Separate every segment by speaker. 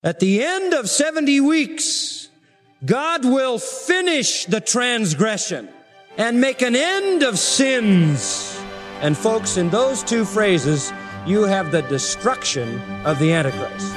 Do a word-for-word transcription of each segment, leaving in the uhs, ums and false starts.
Speaker 1: At the end of seventy weeks, God will finish the transgression and make an end of sins. And folks, in those two phrases, you have the destruction of the Antichrist.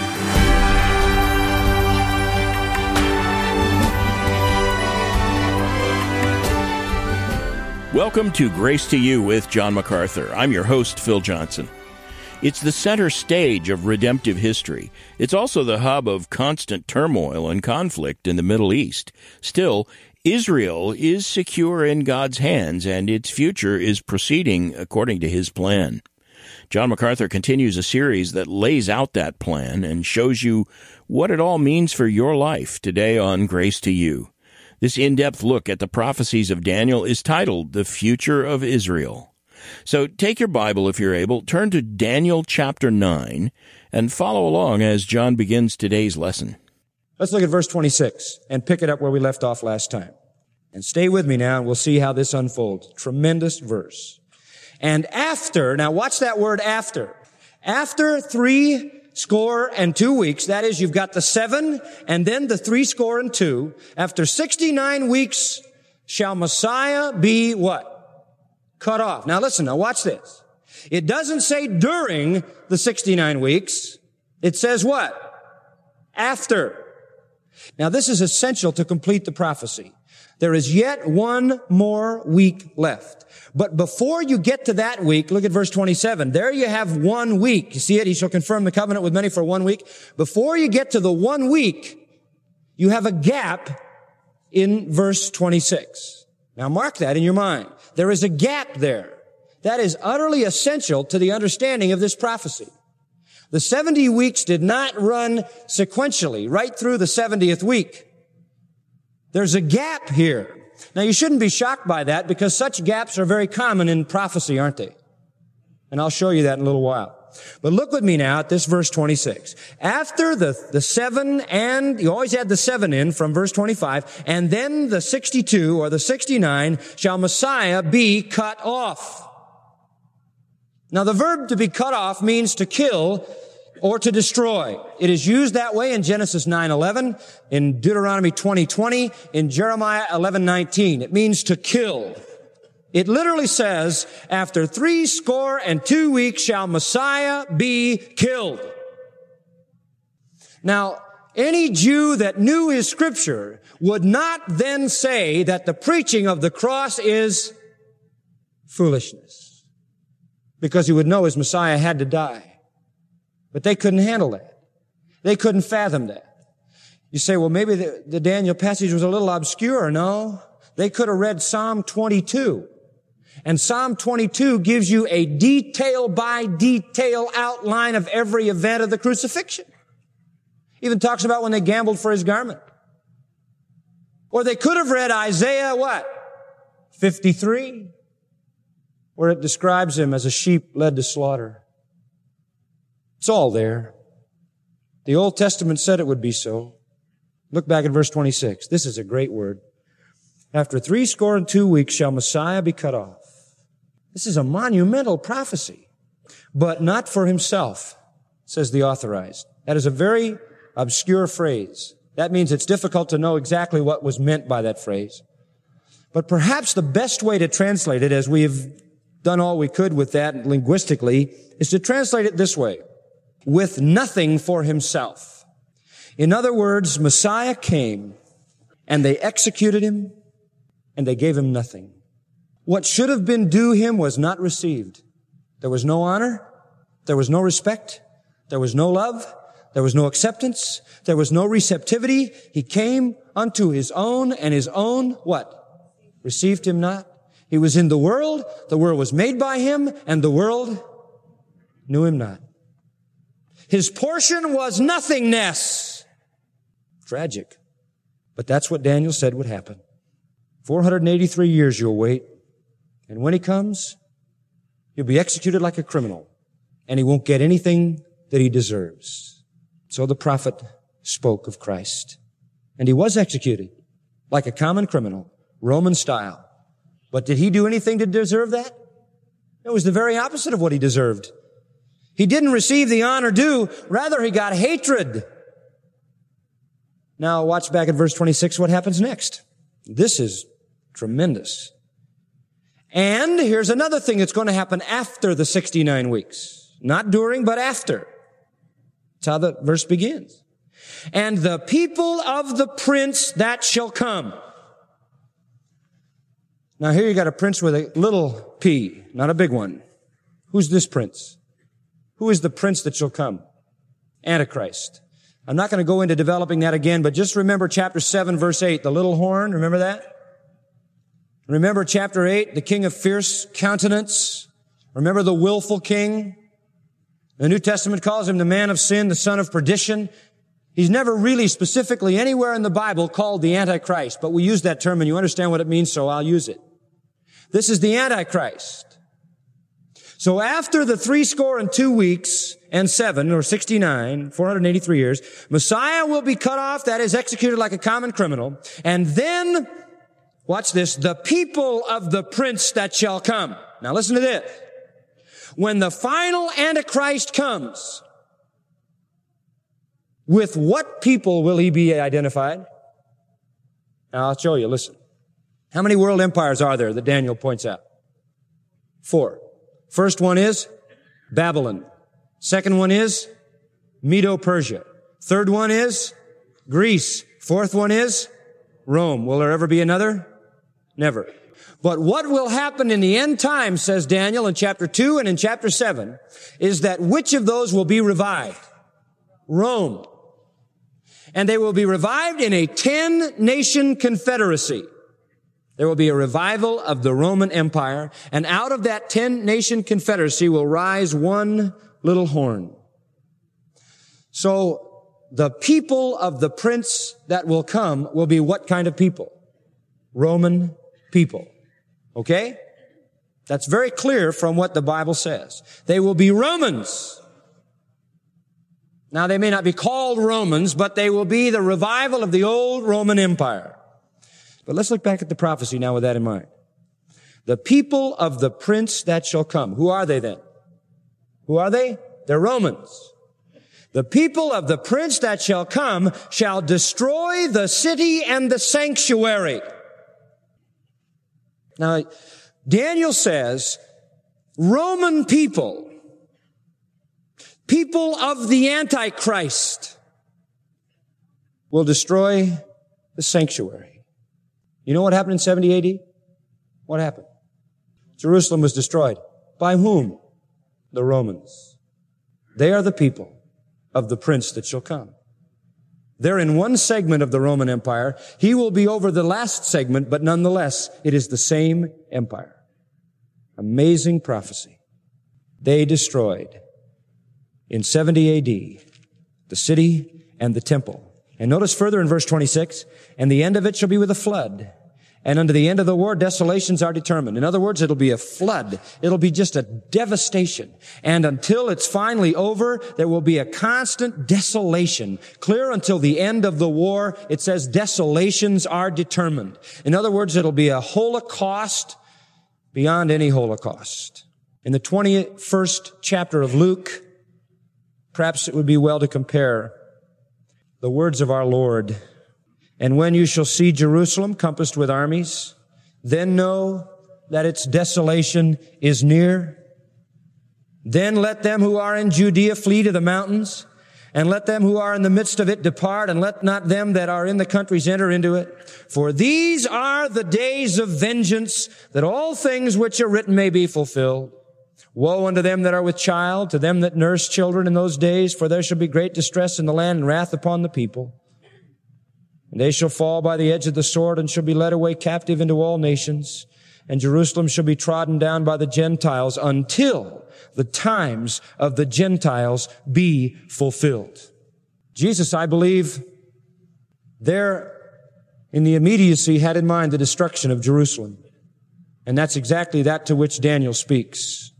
Speaker 2: Welcome to Grace to You with John MacArthur. I'm your host, Phil Johnson. It's the center stage of redemptive history. It's also the hub of constant turmoil and conflict in the Middle East. Still, Israel is secure in God's hands, and its future is proceeding according to His plan. John MacArthur continues a series that lays out that plan and shows you what it all means for your life today on Grace to You. This in-depth look at the prophecies of Daniel is titled The Future of Israel. So take your Bible, if you're able, turn to Daniel chapter nine, and follow along as John begins today's lesson.
Speaker 1: Let's look at verse twenty-six and pick it up where we left off last time. And stay with me now, and we'll see how this unfolds. Tremendous verse. And after, now watch that word after. After three score and two weeks, that is, you've got the seven and then the three score and two. After sixty-nine weeks shall Messiah be what? Cut off. Now listen, now watch this. It doesn't say during the sixty-nine weeks. It says what? After. Now this is essential to complete the prophecy. There is yet one more week left. But before you get to that week, look at verse twenty-seven. There you have one week. You see it? He shall confirm the covenant with many for one week. Before you get to the one week, you have a gap in verse twenty-six. Now mark that in your mind. There is a gap there. That is utterly essential to the understanding of this prophecy. The seventy weeks did not run sequentially right through the seventieth week. There's a gap here. Now you shouldn't be shocked by that because such gaps are very common in prophecy, aren't they? And I'll show you that in a little while. But look with me now at this verse twenty-six. After the, the seven and, you always add the seven in from verse twenty-five, and then the sixty-two or the sixty-nine shall Messiah be cut off. Now the verb to be cut off means to kill or to destroy. It is used that way in Genesis nine eleven, in Deuteronomy twenty twenty, in Jeremiah eleven nineteen. It means to kill. It literally says, after three score and two weeks shall Messiah be killed. Now, any Jew that knew his scripture would not then say that the preaching of the cross is foolishness, because he would know his Messiah had to die. But they couldn't handle that. They couldn't fathom that. You say, well, maybe the, the Daniel passage was a little obscure. No, they could have read Psalm twenty-two. And Psalm twenty-two gives you a detail by detail outline of every event of the crucifixion. Even talks about when they gambled for his garment. Or they could have read Isaiah what? fifty-three, where it describes him as a sheep led to slaughter. It's all there. The Old Testament said it would be so. Look back at verse twenty-six. This is a great word. After three score and two weeks shall Messiah be cut off. This is a monumental prophecy, but not for himself, says the Authorized. That is a very obscure phrase. That means it's difficult to know exactly what was meant by that phrase. But perhaps the best way to translate it, as we have done all we could with that linguistically, is to translate it this way: with nothing for himself. In other words, Messiah came, and they executed him, and they gave him nothing. What should have been due him was not received. There was no honor. There was no respect. There was no love. There was no acceptance. There was no receptivity. He came unto his own, and his own, what? Received him not. He was in the world. The world was made by him, and the world knew him not. His portion was nothingness. Tragic. But that's what Daniel said would happen. four hundred eighty-three years you'll wait. And when he comes, he'll be executed like a criminal. And he won't get anything that he deserves. So the prophet spoke of Christ. And he was executed like a common criminal, Roman style. But did he do anything to deserve that? It was the very opposite of what he deserved. He didn't receive the honor due. Rather, he got hatred Now watch back at verse twenty-six, what happens next. This is tremendous. And here's another thing that's going to happen after the sixty-nine weeks. Not during, but after. That's how the verse begins. And the people of the prince that shall come. Now here you got a prince with a little p, not a big one. Who's this prince? Who is the prince that shall come? Antichrist. I'm not going to go into developing that again, but just remember chapter seven, verse eight, the little horn. Remember that? Remember chapter eight, the king of fierce countenance. Remember the willful king. The New Testament calls him the man of sin, the son of perdition. He's never really specifically anywhere in the Bible called the Antichrist, but we use that term and you understand what it means, so I'll use it. This is the Antichrist. So after the three score and two weeks and seven, or sixty-nine, four hundred eighty-three years, Messiah will be cut off, that is executed like a common criminal, and then, watch this, the people of the prince that shall come. Now listen to this. When the final Antichrist comes, with what people will he be identified? Now I'll show you, listen. How many world empires are there that Daniel points out? Four. First one is Babylon. Second one is Medo-Persia. Third one is Greece. Fourth one is Rome. Will there ever be another? Never. But what will happen in the end times, says Daniel in chapter two and in chapter seven, is that which of those will be revived? Rome. And they will be revived in a ten-nation confederacy. There will be a revival of the Roman Empire, and out of that ten-nation confederacy will rise one little horn. So the people of the prince that will come will be what kind of people? Roman people. Okay? That's very clear from what the Bible says. They will be Romans. Now, they may not be called Romans, but they will be the revival of the old Roman Empire. But let's look back at the prophecy now with that in mind. The people of the prince that shall come. Who are they then? Who are they? They're Romans. The people of the prince that shall come shall destroy the city and the sanctuary. Now, Daniel says, Roman people, people of the Antichrist, will destroy the sanctuary. You know what happened in seventy A D? What happened? Jerusalem was destroyed. By whom? The Romans. They are the people of the prince that shall come. They're in one segment of the Roman Empire. He will be over the last segment, but nonetheless, it is the same empire. Amazing prophecy. They destroyed in seventy A D the city and the temple. And notice further in verse twenty-six, and the end of it shall be with a flood. And unto the end of the war, desolations are determined. In other words, it'll be a flood. It'll be just a devastation. And until it's finally over, there will be a constant desolation. Clear until the end of the war, it says desolations are determined. In other words, it'll be a holocaust beyond any holocaust. In the twenty-first chapter of Luke, perhaps it would be well to compare the words of our Lord. And when you shall see Jerusalem compassed with armies, then know that its desolation is near. Then let them who are in Judea flee to the mountains, and let them who are in the midst of it depart, and let not them that are in the countries enter into it. For these are the days of vengeance, that all things which are written may be fulfilled. Woe unto them that are with child, to them that nurse children in those days, for there shall be great distress in the land and wrath upon the people. And they shall fall by the edge of the sword and shall be led away captive into all nations. And Jerusalem shall be trodden down by the Gentiles until the times of the Gentiles be fulfilled. Jesus, I believe, there in the immediacy had in mind the destruction of Jerusalem. And that's exactly that to which Daniel speaks.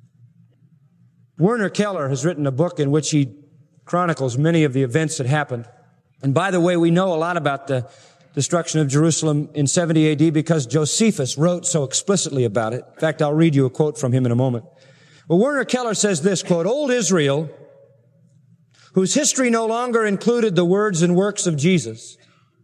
Speaker 1: Werner Keller has written a book in which he chronicles many of the events that happened. And by the way, we know a lot about the destruction of Jerusalem in seventy A D because Josephus wrote so explicitly about it. In fact, I'll read you a quote from him in a moment. Well, Werner Keller says this, quote, "Old Israel, whose history no longer included the words and works of Jesus,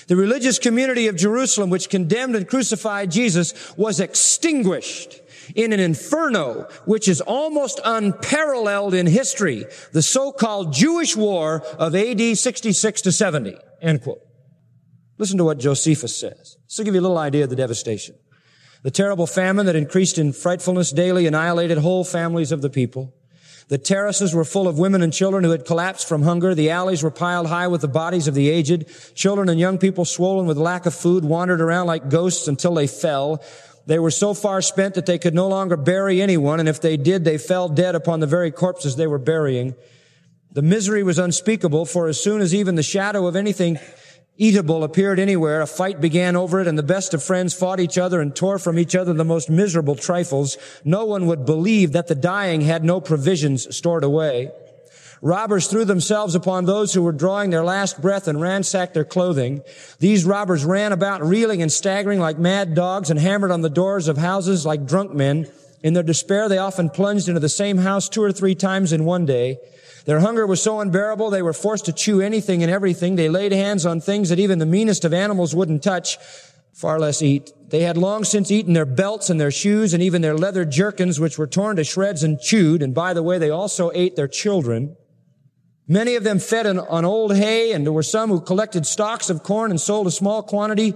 Speaker 1: The religious community of Jerusalem, which condemned and crucified Jesus, was extinguished in an inferno which is almost unparalleled in history, the so-called Jewish War of A D sixty-six to seventy, end quote. Listen to what Josephus says. This will give you a little idea of the devastation. The terrible famine that increased in frightfulness daily annihilated whole families of the people. The terraces were full of women and children who had collapsed from hunger. The alleys were piled high with the bodies of the aged. Children and young people, swollen with lack of food, wandered around like ghosts until they fell. They were so far spent that they could no longer bury anyone, and if they did, they fell dead upon the very corpses they were burying. The misery was unspeakable, for as soon as even the shadow of anything eatable appeared anywhere, a fight began over it, and the best of friends fought each other and tore from each other the most miserable trifles. No one would believe that the dying had no provisions stored away. Robbers threw themselves upon those who were drawing their last breath and ransacked their clothing. These robbers ran about reeling and staggering like mad dogs and hammered on the doors of houses like drunk men. In their despair, they often plunged into the same house two or three times in one day. Their hunger was so unbearable, they were forced to chew anything and everything. They laid hands on things that even the meanest of animals wouldn't touch, far less eat. They had long since eaten their belts and their shoes and even their leather jerkins, which were torn to shreds and chewed. And by the way, they also ate their children. Many of them fed on, on old hay, and there were some who collected stalks of corn and sold a small quantity.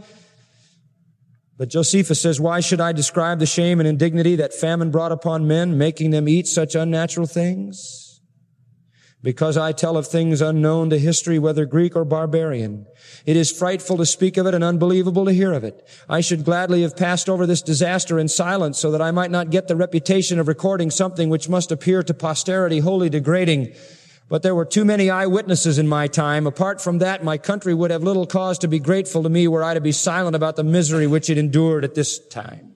Speaker 1: But Josephus says, why should I describe the shame and indignity that famine brought upon men, making them eat such unnatural things? Because I tell of things unknown to history, whether Greek or barbarian. It is frightful to speak of it and unbelievable to hear of it. I should gladly have passed over this disaster in silence so that I might not get the reputation of recording something which must appear to posterity wholly degrading. But there were too many eyewitnesses in my time. Apart from that, my country would have little cause to be grateful to me were I to be silent about the misery which it endured at this time.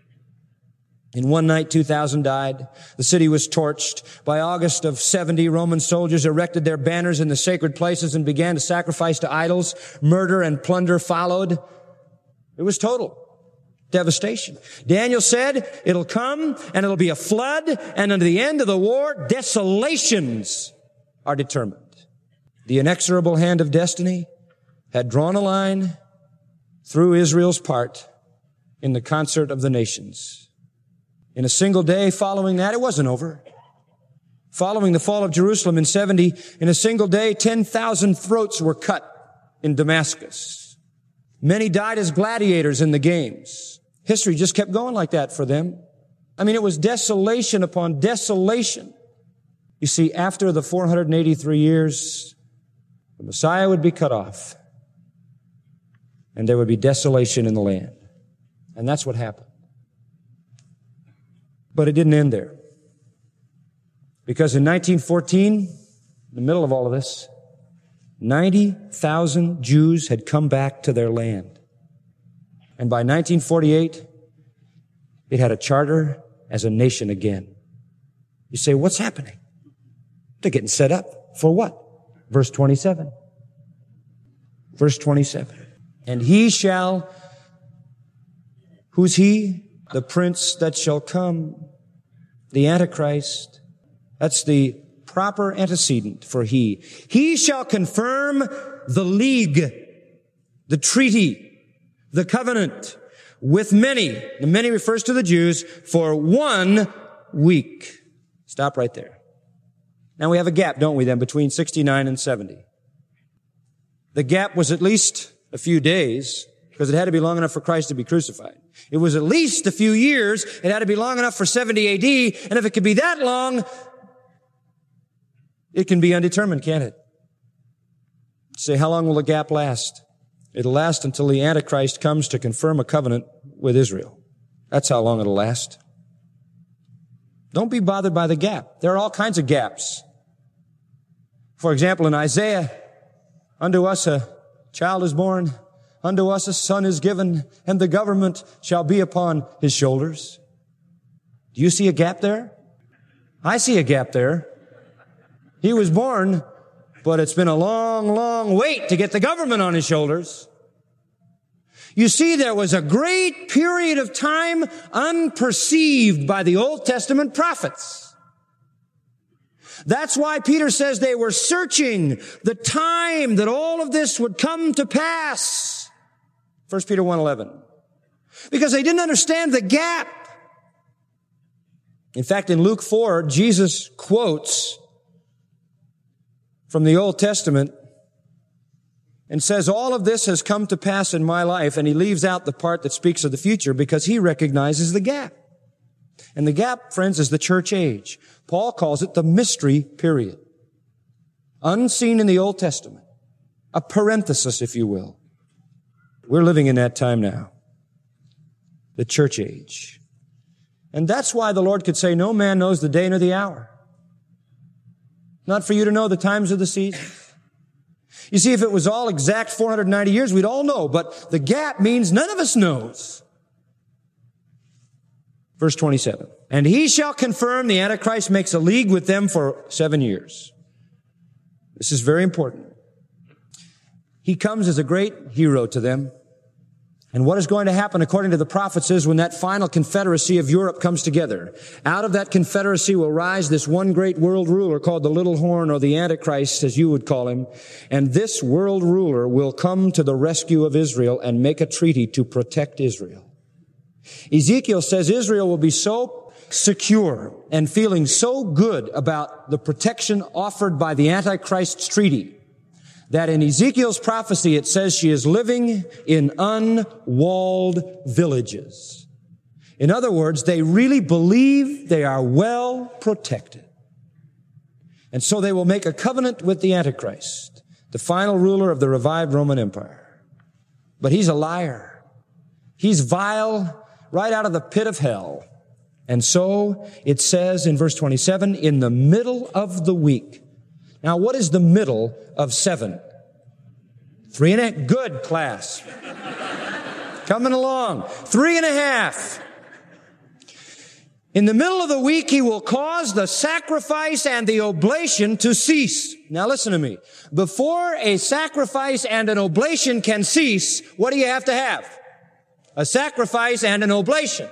Speaker 1: In one night, two thousand died. The city was torched. By August of seventy, Roman soldiers erected their banners in the sacred places and began to sacrifice to idols. Murder and plunder followed. It was total devastation. Daniel said, it'll come and it'll be a flood, and unto the end of the war, desolations are determined. The inexorable hand of destiny had drawn a line through Israel's part in the concert of the nations. In a single day following that, it wasn't over. Following the fall of Jerusalem in seventy, in a single day, ten thousand throats were cut in Damascus. Many died as gladiators in the games. History just kept going like that for them. I mean, it was desolation upon desolation. You see, after the four hundred eighty-three years, the Messiah would be cut off, and there would be desolation in the land. And that's what happened. But it didn't end there. Because in nineteen fourteen, in the middle of all of this, ninety thousand Jews had come back to their land. And by nineteen forty-eight, it had a charter as a nation again. You say, what's happening? They're getting set up. For what? Verse twenty-seven. Verse twenty-seven. And he shall, who's he? The prince that shall come, the Antichrist. That's the proper antecedent for he. He shall confirm the league, the treaty, the covenant with many. The many refers to the Jews for one week. Stop right there. Now we have a gap, don't we, then, between sixty-nine and seventy. The gap was at least a few days, because it had to be long enough for Christ to be crucified. It was at least a few years. It had to be long enough for seventy A D. And if it could be that long, it can be undetermined, can't it? Say, how long will the gap last? It'll last until the Antichrist comes to confirm a covenant with Israel. That's how long it'll last. Don't be bothered by the gap. There are all kinds of gaps. For example, in Isaiah, unto us a child is born, unto us a son is given, and the government shall be upon his shoulders. Do you see a gap there? I see a gap there. He was born, but it's been a long, long wait to get the government on his shoulders. You see, there was a great period of time unperceived by the Old Testament prophets. That's why Peter says they were searching the time that all of this would come to pass. First Peter one eleven. Because they didn't understand the gap. In fact, in Luke four, Jesus quotes from the Old Testament and says, all of this has come to pass in my life, and he leaves out the part that speaks of the future because he recognizes the gap. And the gap, friends, is the church age. Paul calls it the mystery period. Unseen in the Old Testament. A parenthesis, if you will. We're living in that time now. The church age. And that's why the Lord could say, no man knows the day nor the hour. Not for you to know the times of the season. You see, if it was all exact four hundred ninety years, we'd all know. But the gap means none of us knows. Verse twenty-seven. And he shall confirm, the Antichrist makes a league with them for seven years. This is very important. He comes as a great hero to them. And what is going to happen, according to the prophets, is when that final confederacy of Europe comes together, out of that confederacy will rise this one great world ruler called the Little Horn, or the Antichrist, as you would call him. And this world ruler will come to the rescue of Israel and make a treaty to protect Israel. Ezekiel says Israel will be so secure and feeling so good about the protection offered by the Antichrist's treaty that in Ezekiel's prophecy it says she is living in unwalled villages. In other words, they really believe they are well protected. And so they will make a covenant with the Antichrist, the final ruler of the revived Roman Empire. But he's a liar. He's vile, right out of the pit of hell. And so it says in verse twenty-seven, in the middle of the week. Now, what is the middle of seven? Three and a half. Good, class. Coming along. Three and a half. In the middle of the week, he will cause the sacrifice and the oblation to cease. Now, listen to me. Before a sacrifice and an oblation can cease, what do you have to have? A sacrifice and an oblation.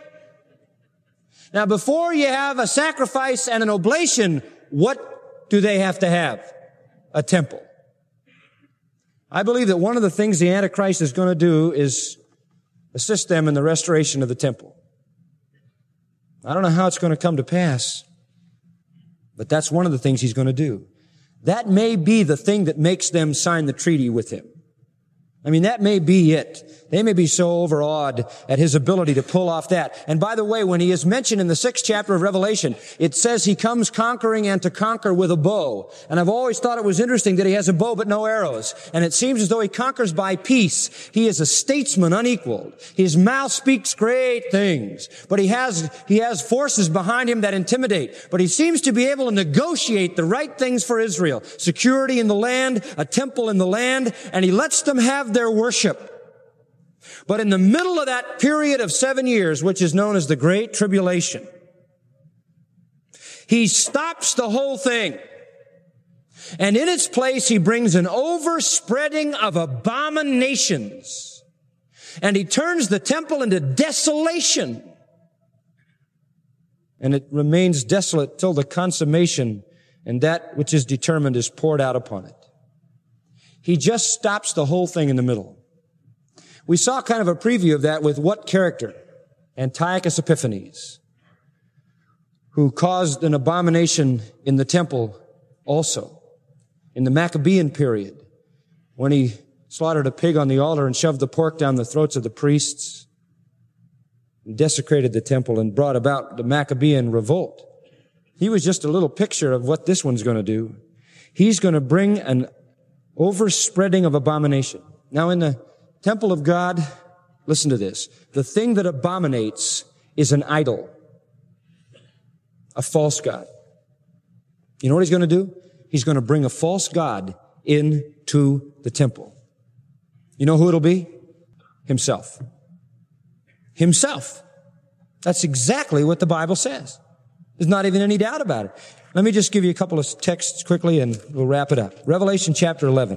Speaker 1: Now, before you have a sacrifice and an oblation, what do they have to have? A temple. I believe that one of the things the Antichrist is going to do is assist them in the restoration of the temple. I don't know how it's going to come to pass, but that's one of the things he's going to do. That may be the thing that makes them sign the treaty with him. I mean, that may be it. They may be so overawed at his ability to pull off that. And by the way, when he is mentioned in the sixth chapter of Revelation, it says he comes conquering and to conquer with a bow. And I've always thought it was interesting that he has a bow but no arrows. And it seems as though he conquers by peace. He is a statesman unequaled. His mouth speaks great things. But he has, he has forces behind him that intimidate. But he seems to be able to negotiate the right things for Israel. Security in the land, a temple in the land, and he lets them have their worship. But in the middle of that period of seven years, which is known as the Great Tribulation, he stops the whole thing. And in its place, he brings an overspreading of abominations. And he turns the temple into desolation. And it remains desolate till the consummation, and that which is determined is poured out upon it. He just stops the whole thing in the middle. We saw kind of a preview of that with what character? Antiochus Epiphanes, who caused an abomination in the temple also. In the Maccabean period, when he slaughtered a pig on the altar and shoved the pork down the throats of the priests, and desecrated the temple and brought about the Maccabean revolt. He was just a little picture of what this one's going to do. He's going to bring an overspreading of abomination. Now in the temple of God, listen to this. The thing that abominates is an idol. A false god. You know what he's going to do? He's going to bring a false god into the temple. You know who it'll be? Himself. Himself. That's exactly what the Bible says. There's not even any doubt about it. Let me just give you a couple of texts quickly and we'll wrap it up. Revelation chapter eleven.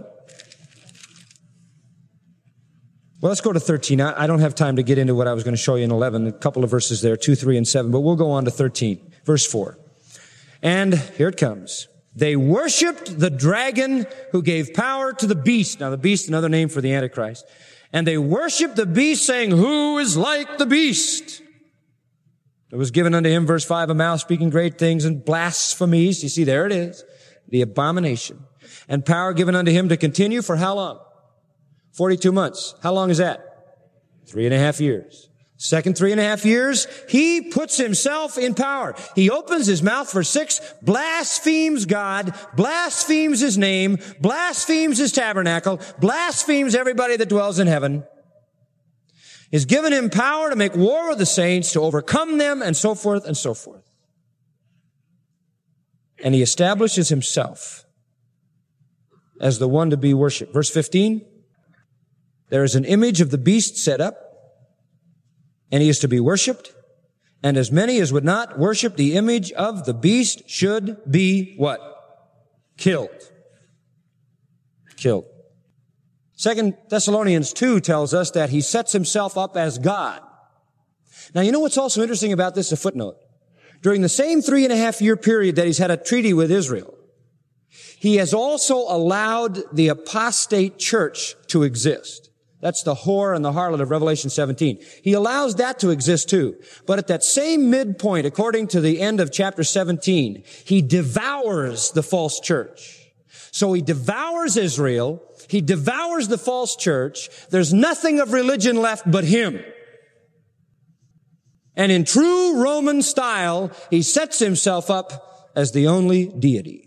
Speaker 1: Well, let's go to thirteen. I don't have time to get into what I was going to show you in eleven. A couple of verses there, two, three, and seven. But we'll go on to thirteen. Verse four. And here it comes. They worshiped the dragon who gave power to the beast. Now, the beast, another name for the Antichrist. And they worshiped the beast, saying, who is like the beast? It was given unto him, verse five, a mouth speaking great things and blasphemies. You see, there it is. The abomination. And power given unto him to continue for how long? forty-two months. How long is that? Three and a half years. Second three and a half years, he puts himself in power. He opens his mouth for six, blasphemes God, blasphemes his name, blasphemes his tabernacle, blasphemes everybody that dwells in heaven. He's given him power to make war with the saints, to overcome them, and so forth and so forth. And he establishes himself as the one to be worshipped. Verse fifteen, there is an image of the beast set up, and he is to be worshipped, and as many as would not worship the image of the beast should be what? Killed. Killed. Second Thessalonians two tells us that he sets himself up as God. Now, you know what's also interesting about this? A footnote. During the same three and a half year period that he's had a treaty with Israel, he has also allowed the apostate church to exist. That's the whore and the harlot of Revelation seventeen. He allows that to exist too. But at that same midpoint, according to the end of chapter seventeen, he devours the false church. So he devours Israel. He devours the false church. There's nothing of religion left but him. And in true Roman style, he sets himself up as the only deity.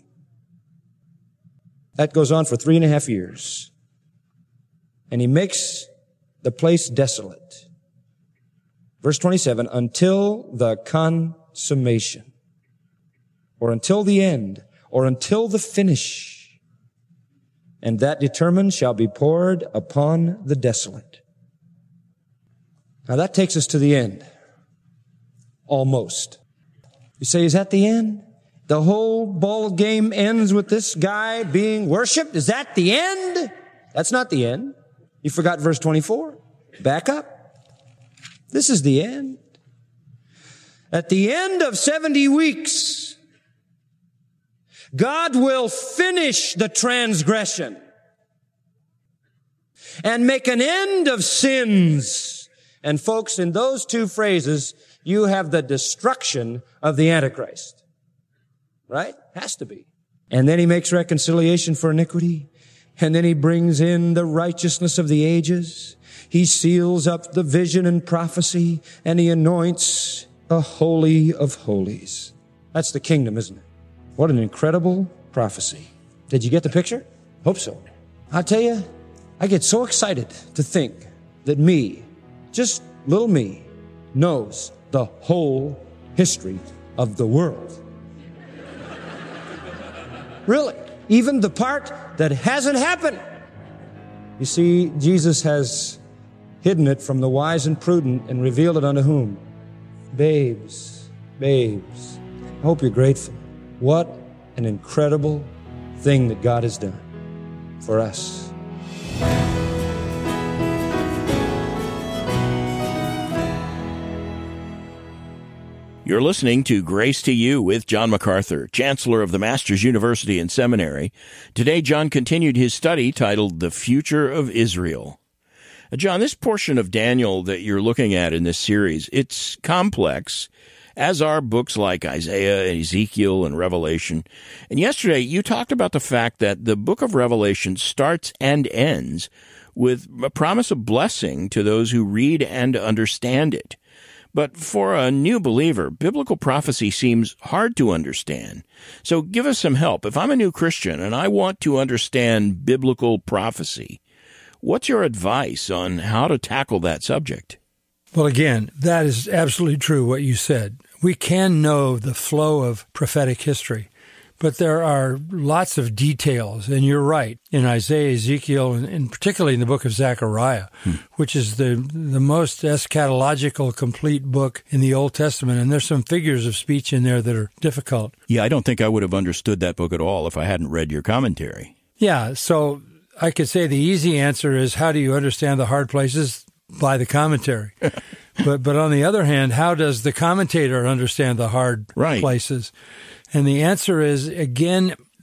Speaker 1: That goes on for three and a half years. And he makes the place desolate. Verse twenty-seven, until the consummation, or until the end, or until the finish. And that determined shall be poured upon the desolate. Now that takes us to the end. Almost. You say, is that the end? The whole ball game ends with this guy being worshiped? Is that the end? That's not the end. You forgot verse twenty-four. Back up. This is the end. At the end of seventy weeks, God will finish the transgression and make an end of sins. And folks, in those two phrases, you have the destruction of the Antichrist. Right? Has to be. And then he makes reconciliation for iniquity. And then he brings in the righteousness of the ages. He seals up the vision and prophecy, and he anoints a holy of holies. That's the kingdom, isn't it? What an incredible prophecy. Did you get the picture? Hope so. I'll tell you, I get so excited to think that me, just little me, knows the whole history of the world. Really. Even the part that hasn't happened. You see, Jesus has hidden it from the wise and prudent and revealed it unto whom? Babes, babes. I hope you're grateful. What an incredible thing that God has done for us.
Speaker 2: You're listening to Grace to You with John MacArthur, Chancellor of the Masters University and Seminary. Today, John continued his study titled The Future of Israel. Uh, John, this portion of Daniel that you're looking at in this series, it's complex, as are books like Isaiah and Ezekiel and Revelation. And yesterday, you talked about the fact that the book of Revelation starts and ends with a promise of blessing to those who read and understand it. But for a new believer, biblical prophecy seems hard to understand. So give us some help. If I'm a new Christian and I want to understand biblical prophecy, what's your advice on how to tackle that subject?
Speaker 3: Well, again, that is absolutely true what you said. We can know the flow of prophetic history, but there are lots of details, and you're right. In Isaiah, Ezekiel, and, and particularly in the book of Zechariah, hmm. which is the the most eschatological, complete book in the Old Testament, and there's some figures of speech in there that are difficult.
Speaker 2: Yeah, I don't think I would have understood that book at all if I hadn't read your commentary.
Speaker 3: Yeah, so I could say the easy answer is, how do you understand the hard places? By the commentary. but but on the other hand, how does the commentator understand the hard
Speaker 2: right.
Speaker 3: places? And the answer is, again,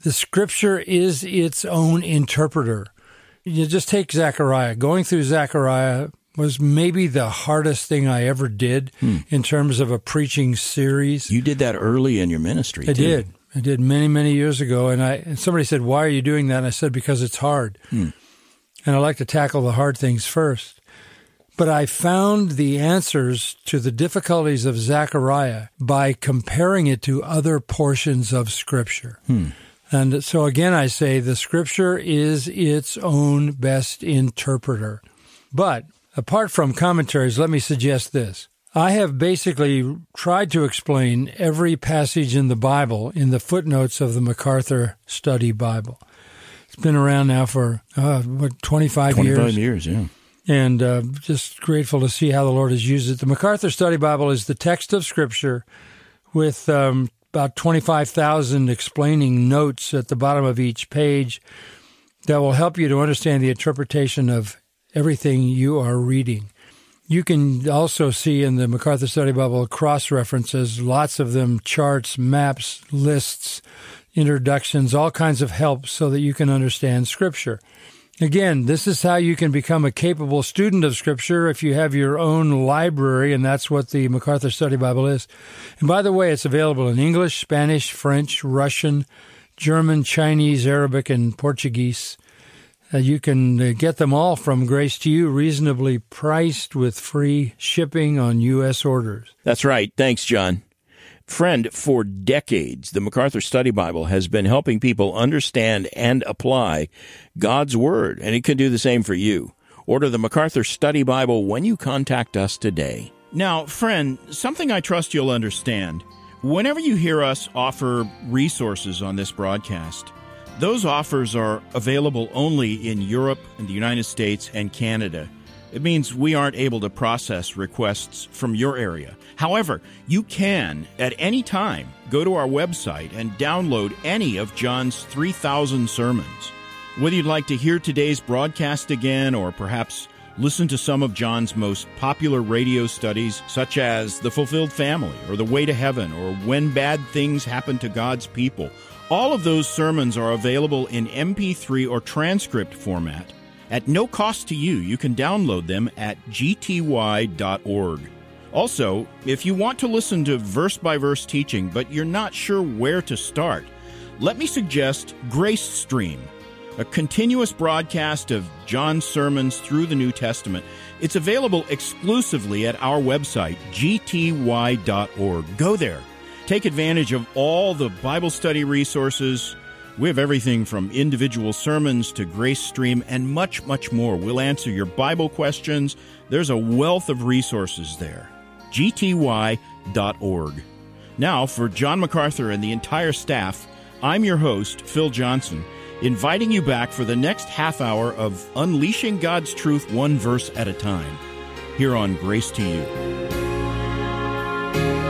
Speaker 3: The Scripture is its own interpreter. You just take Zechariah. Going through Zechariah was maybe the hardest thing I ever did hmm. in terms of a preaching series.
Speaker 2: You did that early in your ministry,
Speaker 3: I
Speaker 2: too.
Speaker 3: did. I did many, many years ago. And I and somebody said, why are you doing that? And I said, because it's hard. Hmm. And I like to tackle the hard things first. But I found the answers to the difficulties of Zechariah by comparing it to other portions of Scripture. Hmm. And so again, I say the Scripture is its own best interpreter. But apart from commentaries, let me suggest this. I have basically tried to explain every passage in the Bible in the footnotes of the MacArthur Study Bible. It's been around now for, uh, what, twenty-five years?
Speaker 2: twenty-five years, yeah.
Speaker 3: And uh, just grateful to see how the Lord has used it. The MacArthur Study Bible is the text of Scripture with um, about twenty-five thousand explaining notes at the bottom of each page that will help you to understand the interpretation of everything you are reading. You can also see in the MacArthur Study Bible cross-references, lots of them, charts, maps, lists, introductions, all kinds of help so that you can understand Scripture. Again, this is how you can become a capable student of Scripture if you have your own library, and that's what the MacArthur Study Bible is. And by the way, it's available in English, Spanish, French, Russian, German, Chinese, Arabic, and Portuguese. Uh, you can uh, get them all from Grace to You, reasonably priced with free shipping on U S orders.
Speaker 2: That's right. Thanks, John. Friend, for decades, the MacArthur Study Bible has been helping people understand and apply God's Word, and it can do the same for you. Order the MacArthur Study Bible when you contact us today. Now, friend, something I trust you'll understand. Whenever you hear us offer resources on this broadcast, those offers are available only in Europe and the United States and Canada. It means we aren't able to process requests from your area. However, you can, at any time, go to our website and download any of John's three thousand sermons. Whether you'd like to hear today's broadcast again or perhaps listen to some of John's most popular radio studies, such as The Fulfilled Family or The Way to Heaven or When Bad Things Happen to God's People, all of those sermons are available in M P three or transcript format. At no cost to you, you can download them at g t y dot org. Also, if you want to listen to verse-by-verse teaching, but you're not sure where to start, let me suggest Grace Stream, a continuous broadcast of John's sermons through the New Testament. It's available exclusively at our website, g t y dot org. Go there. Take advantage of all the Bible study resources. We have everything from individual sermons to Grace Stream and much, much more. We'll answer your Bible questions. There's a wealth of resources there. g t y dot org. Now, for John MacArthur and the entire staff, I'm your host, Phil Johnson, inviting you back for the next half hour of Unleashing God's Truth one verse at a time, here on Grace to You.